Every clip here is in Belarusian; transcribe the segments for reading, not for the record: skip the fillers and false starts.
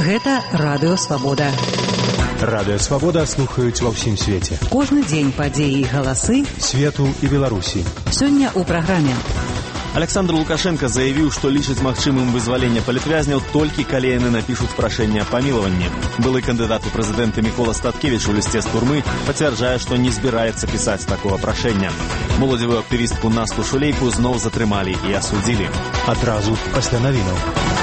Гэта Радыё Свабода. Радыё Свабода слухаюць ва ўсім свеце. Кожны дзень падзеі і галасы свету і Беларусі. Сёння ў праграме. Александр Лукашенко заявіў, што лічыць магчымым вызваленне палітвязняў толькі калі яны напішуць прашэнне аб памілаванні. Былы кандыдат у прэзідэнты Мікола Статкевіч у лісце з турмы пацвярджае, што не збіраецца пісаць такога прашэння. Моладзевую актывістку Насту Шулейку зноў затрымалі і асудзілі. Адразу пасля навінаў.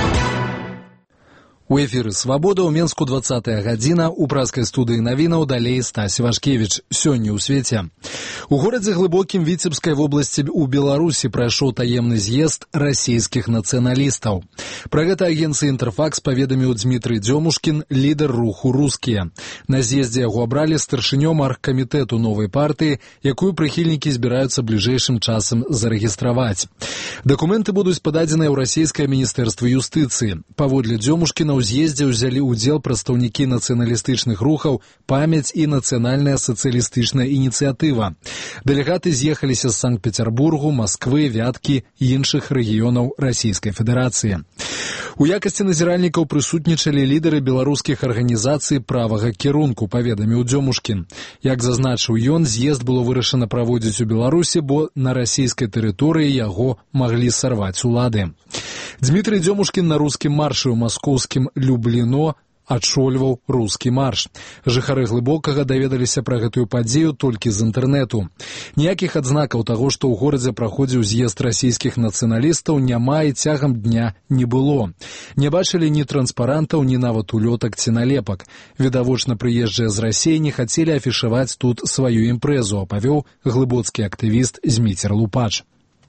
У эфіры «Свабода» ў Менску 20-я гадзіна, у праскай студыі навінаў далей Стась Вашкевіч. Сёння ў свеце. У горадзе Глыбокім Віцебскай вобласці ў Беларусі прайшоў таемны з'езд расійскіх нацыяналістаў. Пра гэта агенцыя «Інтэрфакс» паведаміў Дмітрый Дзёмушкін, лідар руху «Рускія». На з'ездзе яго абралі старшынём аргкамітэту новай партыі, якую прыхільнікі збіраюцца бліжэйшым часам зарэгістраваць. Дакументы будуць пададзеныя ў расійскае міністэрства юстыцыі. Паводле Дзёмушкіна, у з'ездзе ўзялі ўдзел прадстаўнікі нацыяналістычных рухаў «Памяць» і «Нацыянальная сацыялістычная ініцыятыва». Дэлегаты з'ехаліся з Санкт-Петербургу, Масквы, Вяткі і іншых рэгіёнаў Расійскай Федэрацыі. У якасці назіральнікаў прысутнічалі лідары беларускіх арганізацый правага кірунку, паведаміў Дзёмушкін. Як зазначыў ён, з'езд было вырашана праводзіць у Беларусі, бо на расійскай тэрыторыі яго маглі сарваць улады. Дмітрый Дзёмушкін на рускім маршы ў маскоўскім Любліно адшольваў рускі марш. Жыхары Глыбокага даведаліся пра гэтую падзею толькі з інтэрнэту. Ніякіх адзнакаў таго, што ў горадзе праходзіў з'езд расійскіх нацыяналістаў, няма і цягам дня не было. Не бачылі ні транспарантаў, ні нават улётак ці налепак. Відавочна, прыезджыя з Расіі не хацелі афішаваць тут сваю імпрэзу, апавёў глыбоцкі актывіст Зміцер Лупач.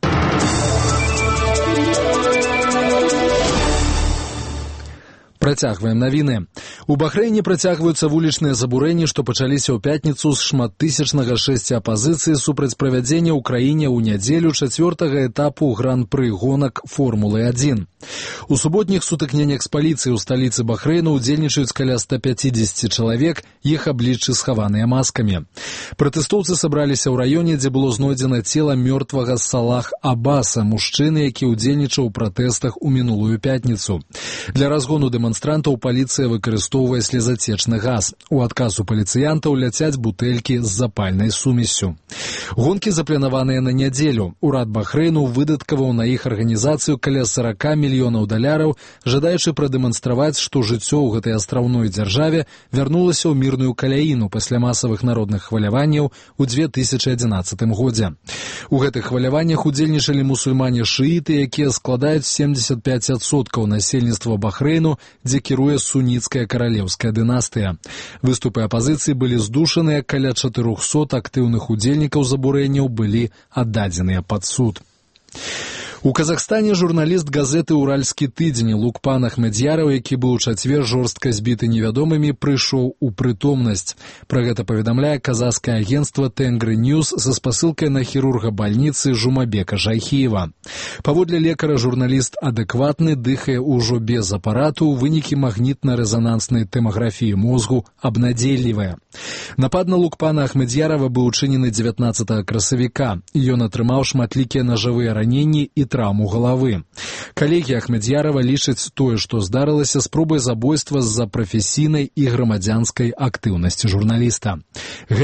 Працягваем навіны. У Бахрэйне працягваюцца вулічныя забурэнні, што пачаліся ў пятніцу з шматтысячнага шэсця апазіцыі супраць правядзення ў краіне ў нядзелю 4-го этапу гран-пры гонак Формулы-1. У суботніх сутыкненнях з паліцыяй у сталіцы Бахрэйна ўдзельнічаюць каля 150 чалавек, іх абліччы схаваныя маскамі. Пратэстоўцы сабраліся ў раёне, дзе было знойдзена цела мёртвага Салах Аббаса, мужчыны, які ўдзельнічаў у пратэстах у мінулую пятніцу. Для разгону дэманстрантаў паліцыя выкарыстоўвае слезацечны газ. У адказ у паліцыянтаў ляцяць бутэлькі з запальнай сумессю. Гонкі запланаваныя на нядзелю. Урад Бахрэйну выдаткаваў на іх арганізацыю каля 40 мільёнаў даляраў, жадаючы прадэманстраваць, што жыццё ў гэтай астраўной дзяржаве вярнулася ў мірную каляіну пасля масавых народных хваляванняў у 2011 годзе. У гэтых хваляваннях удзельнічалі мусульмане-шыіты, якія складаюць 75% насельніцтва Бахрэйну, дзе кіруе суніцкая каралеўская дынастыя. Выступы апазіцыі былі здушаныя, каля 400 актыўных удзельнікаў забурэнняў былі аддадзеныя пад суд. У Казахстане журналіст газеты «Уральскі тыдзень» Лукпан Ахмедзяраў, які быў у чацвер жорстка збіты невядомымі, прыйшоў у прытомнасць. Пра гэта паведамляе казахскае агенцтва «Тенгры Ньюс» са спасылкай на хірурга бальніцы Жумабека Жайхіева. Паводле лекара, журналіст адэкватны, дыхае ўжо без апарату, вынікі магнітна-рэзананснай тэмаграфіі мозгу абнадзейлівыя. Напад на Лукпана Ахмедзярава быў учынены 19 красавіка. Ён атрымаў шматлікія нажавыя раненні і траўму галавы. Калегі Ахмедзярава лічаць тое, што здарылася, спробай забойства з-за прафесійнай і грамадзянскай актыўнасці журналіста.